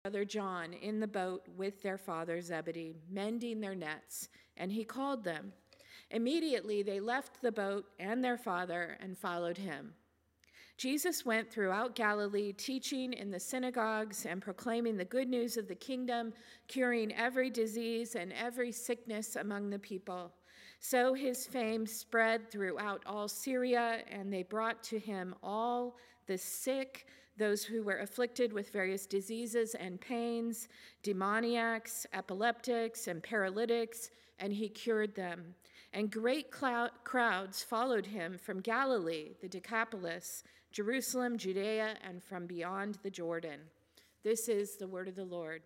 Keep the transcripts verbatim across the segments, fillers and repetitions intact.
brother John in the boat with their father Zebedee, mending their nets, and he called them. Immediately they left the boat and their father and followed him. Jesus went throughout Galilee, teaching in the synagogues and proclaiming the good news of the kingdom, curing every disease and every sickness among the people. So his fame spread throughout all Syria, and they brought to him all the sick, those who were afflicted with various diseases and pains, demoniacs, epileptics, and paralytics, and he cured them. And great clou- crowds followed him from Galilee, the Decapolis, Jerusalem, Judea, and from beyond the Jordan. This is the word of the Lord.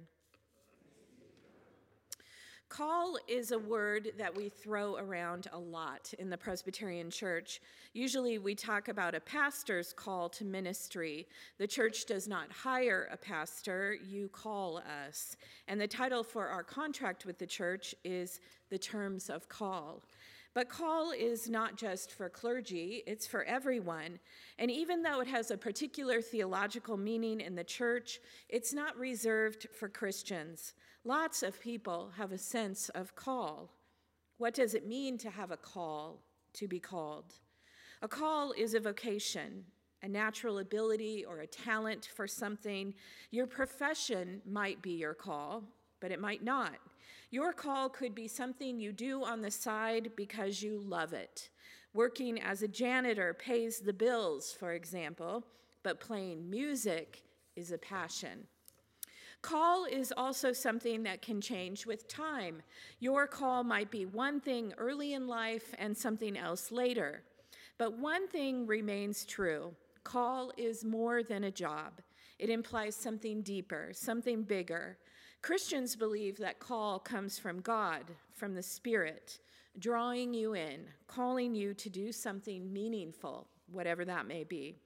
Call is a word that we throw around a lot in the Presbyterian Church. Usually we talk about a pastor's call to ministry. The church does not hire a pastor, you call us. And the title for our contract with the church is The Terms of Call. But call is not just for clergy, it's for everyone. And even though it has a particular theological meaning in the church, it's not reserved for Christians. Lots of people have a sense of call. What does it mean to have a call, to be called? A call is a vocation, a natural ability or a talent for something. Your profession might be your call, but it might not. Your call could be something you do on the side because you love it. Working as a janitor pays the bills, for example, but playing music is a passion. Call is also something that can change with time. Your call might be one thing early in life and something else later. But one thing remains true. Call is more than a job. It implies something deeper, something bigger. Christians believe that call comes from God, from the Spirit, drawing you in, calling you to do something meaningful, whatever that may be.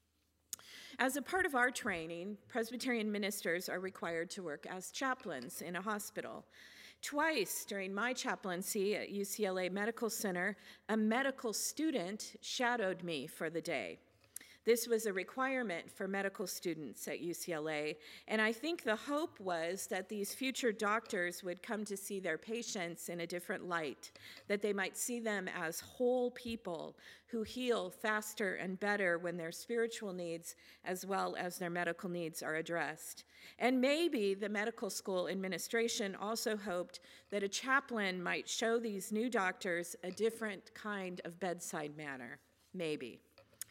As a part of our training, Presbyterian ministers are required to work as chaplains in a hospital. Twice during my chaplaincy at U C L A Medical Center, a medical student shadowed me for the day. This was a requirement for medical students at U C L A, and I think the hope was that these future doctors would come to see their patients in a different light, that they might see them as whole people who heal faster and better when their spiritual needs as well as their medical needs are addressed. And maybe the medical school administration also hoped that a chaplain might show these new doctors a different kind of bedside manner, maybe.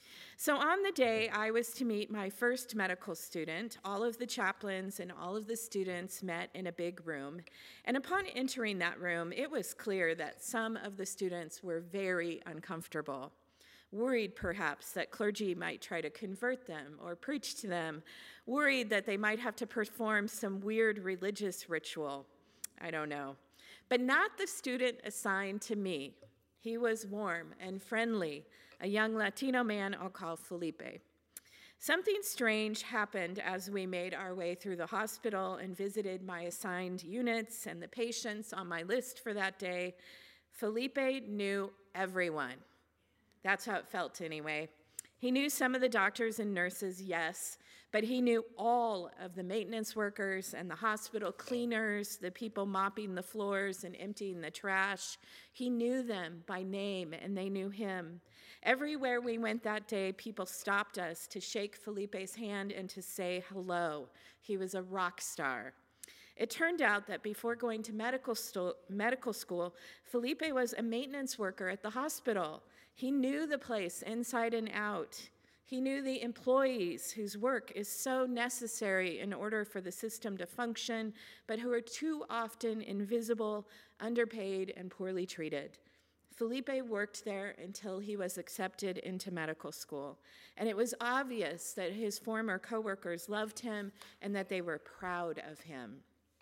So on the day I was to meet my first medical student, all of the chaplains and all of the students met in a big room. And upon entering that room, it was clear that some of the students were very uncomfortable, worried perhaps that clergy might try to convert them or preach to them, worried that they might have to perform some weird religious ritual. I don't know. But not the student assigned to me. He was warm and friendly, a young Latino man I'll call Felipe. Something strange happened as we made our way through the hospital and visited my assigned units and the patients on my list for that day. Felipe knew everyone. That's how it felt anyway. He knew some of the doctors and nurses, yes, but he knew all of the maintenance workers and the hospital cleaners, the people mopping the floors and emptying the trash. He knew them by name, and they knew him. Everywhere we went that day, people stopped us to shake Felipe's hand and to say hello. He was a rock star. It turned out that before going to medical, sto- medical school, Felipe was a maintenance worker at the hospital. He knew the place inside and out. He knew the employees whose work is so necessary in order for the system to function, but who are too often invisible, underpaid, and poorly treated. Felipe worked there until he was accepted into medical school, and it was obvious that his former coworkers loved him and that they were proud of him.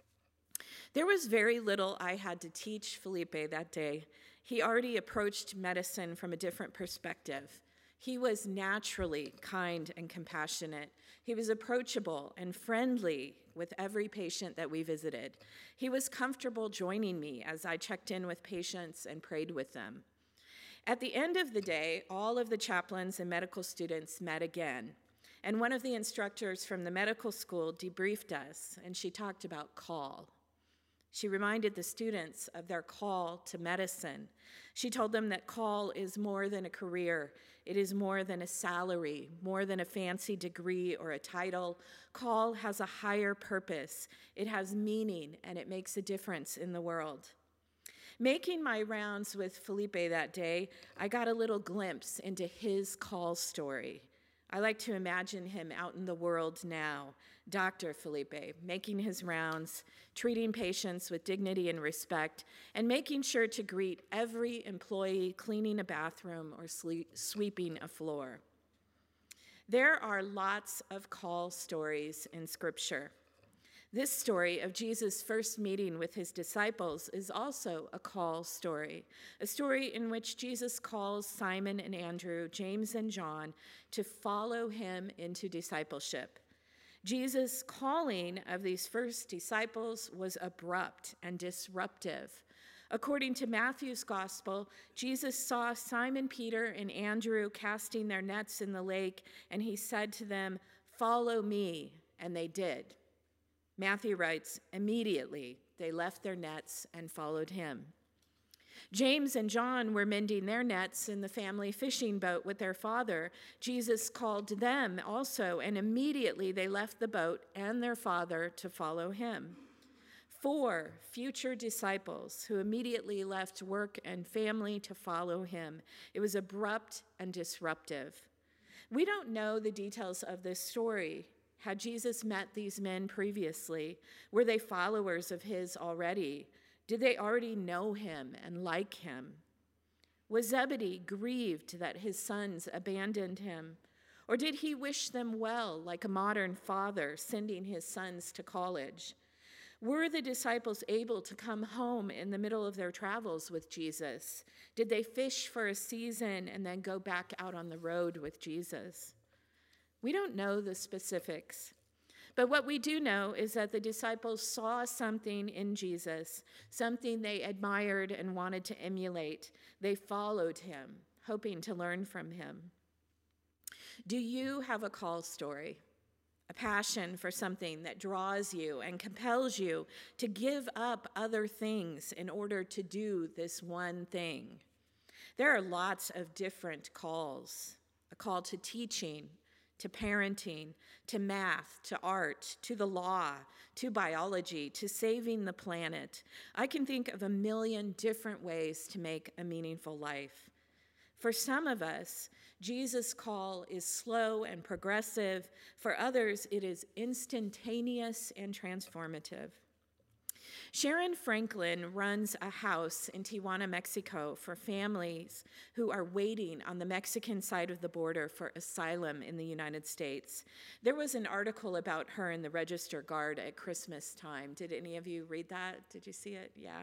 There was very little I had to teach Felipe that day. He already approached medicine from a different perspective. He was naturally kind and compassionate. He was approachable and friendly with every patient that we visited. He was comfortable joining me as I checked in with patients and prayed with them. At the end of the day, all of the chaplains and medical students met again. And one of the instructors from the medical school debriefed us, and she talked about call. She reminded the students of their call to medicine. She told them that call is more than a career. It is more than a salary, more than a fancy degree or a title. Call has a higher purpose. It has meaning, and it makes a difference in the world. Making my rounds with Felipe that day, I got a little glimpse into his call story. I like to imagine him out in the world now, Doctor Felipe, making his rounds, treating patients with dignity and respect, and making sure to greet every employee cleaning a bathroom or sleep, sweeping a floor. There are lots of call stories in Scripture. This story of Jesus' first meeting with his disciples is also a call story, a story in which Jesus calls Simon and Andrew, James and John, to follow him into discipleship. Jesus' calling of these first disciples was abrupt and disruptive. According to Matthew's gospel, Jesus saw Simon Peter and Andrew casting their nets in the lake, and he said to them, "Follow me," and they did. Matthew writes, immediately they left their nets and followed him. James and John were mending their nets in the family fishing boat with their father. Jesus called them also, and immediately they left the boat and their father to follow him. Four future disciples who immediately left work and family to follow him. It was abrupt and disruptive. We don't know the details of this story. Had Jesus met these men previously? Were they followers of his already? Did they already know him and like him? Was Zebedee grieved that his sons abandoned him? Or did he wish them well, like a modern father sending his sons to college? Were the disciples able to come home in the middle of their travels with Jesus? Did they fish for a season and then go back out on the road with Jesus? We don't know the specifics, but what we do know is that the disciples saw something in Jesus, something they admired and wanted to emulate. They followed him, hoping to learn from him. Do you have a call story, a passion for something that draws you and compels you to give up other things in order to do this one thing? There are lots of different calls, a call to teaching, to parenting, to math, to art, to the law, to biology, to saving the planet. I can think of a million different ways to make a meaningful life. For some of us, Jesus' call is slow and progressive. For others, it is instantaneous and transformative. Sharon Franklin runs a house in Tijuana, Mexico for families who are waiting on the Mexican side of the border for asylum in the United States. There was an article about her in the Register Guard at Christmas time. Did any of you read that? Did you see it? Yeah.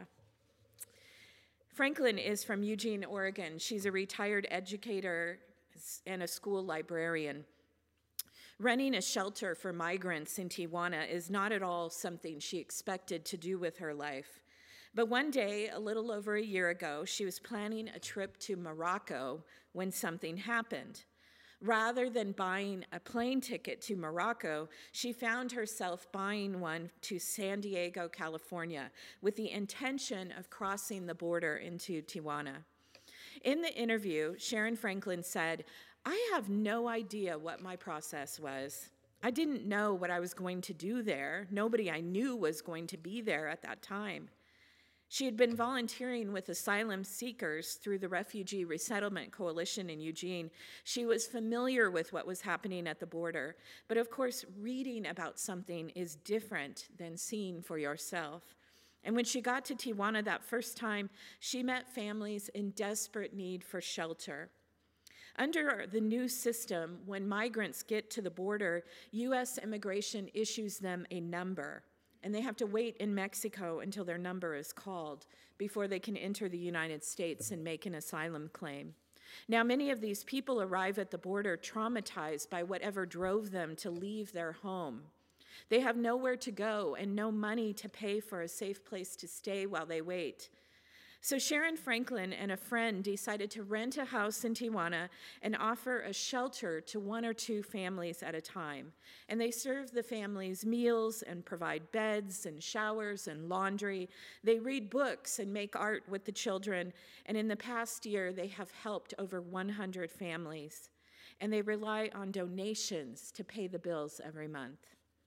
Franklin is from Eugene, Oregon. She's a retired educator and a school librarian. Running a shelter for migrants in Tijuana is not at all something she expected to do with her life. But one day, a little over a year ago, she was planning a trip to Morocco when something happened. Rather than buying a plane ticket to Morocco, she found herself buying one to San Diego, California, with the intention of crossing the border into Tijuana. In the interview, Sharon Franklin said, "I have no idea what my process was. I didn't know what I was going to do there. Nobody I knew was going to be there at that time." She had been volunteering with asylum seekers through the Refugee Resettlement Coalition in Eugene. She was familiar with what was happening at the border, but of course, reading about something is different than seeing for yourself. And when she got to Tijuana that first time, she met families in desperate need for shelter. Under the new system, when migrants get to the border, U S immigration issues them a number, and they have to wait in Mexico until their number is called before they can enter the United States and make an asylum claim. Now, many of these people arrive at the border traumatized by whatever drove them to leave their home. They have nowhere to go and no money to pay for a safe place to stay while they wait. So Sharon Franklin and a friend decided to rent a house in Tijuana and offer a shelter to one or two families at a time. And they serve the families meals and provide beds and showers and laundry. They read books and make art with the children. And in the past year, they have helped over one hundred families. And they rely on donations to pay the bills every month.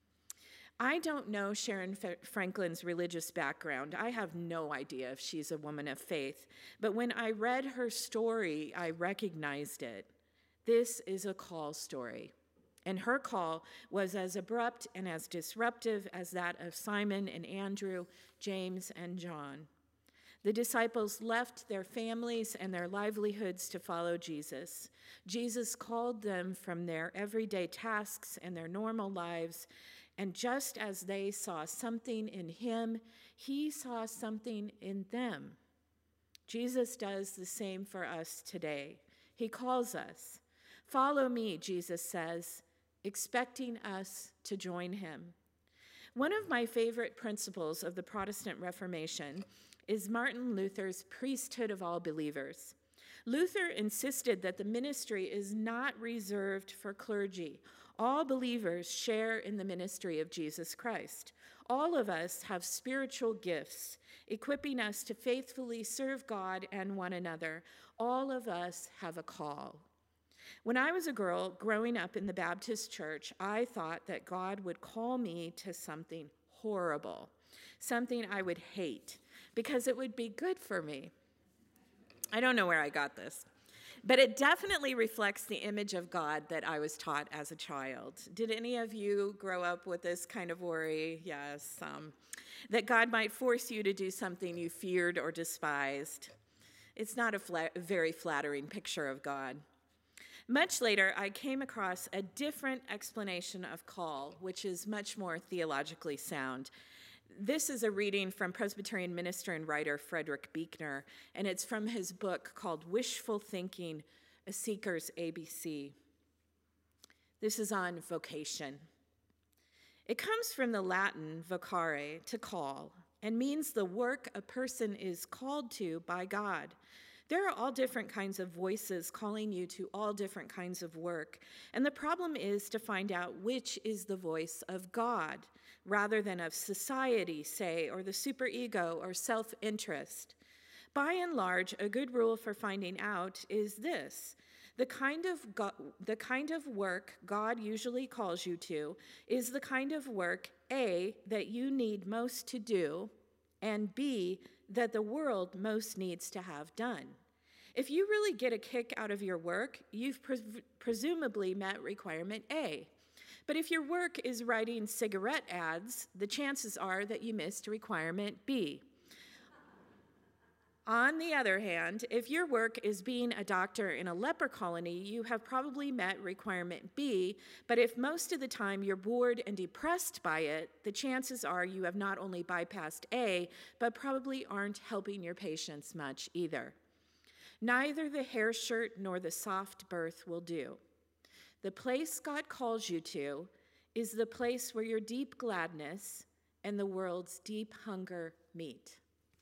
I don't know Sharon Franklin's religious background. I have no idea if she's a woman of faith. But when I read her story, I recognized it. This is a call story. And her call was as abrupt and as disruptive as that of Simon and Andrew, James and John. The disciples left their families and their livelihoods to follow Jesus. Jesus called them from their everyday tasks and their normal lives. And just as they saw something in him, he saw something in them. Jesus does the same for us today. He calls us. Follow me, Jesus says, expecting us to join him. One of my favorite principles of the Protestant Reformation is Martin Luther's priesthood of all believers. Luther insisted that the ministry is not reserved for clergy. All believers share in the ministry of Jesus Christ. All of us have spiritual gifts, equipping us to faithfully serve God and one another. All of us have a call. When I was a girl growing up in the Baptist church, I thought that God would call me to something horrible, something I would hate, because it would be good for me. I don't know where I got this. But it definitely reflects the image of God that I was taught as a child. Did any of you grow up with this kind of worry? Yes. Um, that God might force you to do something you feared or despised. It's not a flat, very flattering picture of God. Much later, I came across a different explanation of call, which is much more theologically sound. This is a reading from Presbyterian minister and writer Frederick Buechner, and it's from his book called Wishful Thinking, A Seeker's A B C. This is on vocation. It comes from the Latin vocare, to call, and means the work a person is called to by God. There are all different kinds of voices calling you to all different kinds of work, and the problem is to find out which is the voice of God, rather than of society, say, or the superego or self-interest. By and large, a good rule for finding out is this: the kind of go- the kind of work God usually calls you to is the kind of work, A, that you need most to do, and B, that the world most needs to have done. If you really get a kick out of your work, you've pres- presumably met requirement A. But if your work is writing cigarette ads, the chances are that you missed requirement B. On the other hand, if your work is being a doctor in a leper colony, you have probably met requirement B, but if most of the time you're bored and depressed by it, the chances are you have not only bypassed A, but probably aren't helping your patients much either. Neither the hair shirt nor the soft berth will do. The place God calls you to is the place where your deep gladness and the world's deep hunger meet.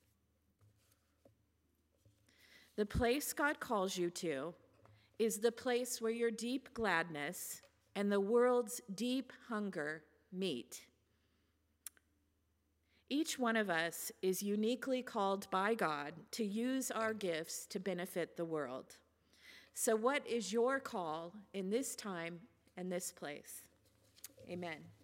The place God calls you to is the place where your deep gladness and the world's deep hunger meet. Each one of us is uniquely called by God to use our gifts to benefit the world. So what is your call in this time and this place? Amen.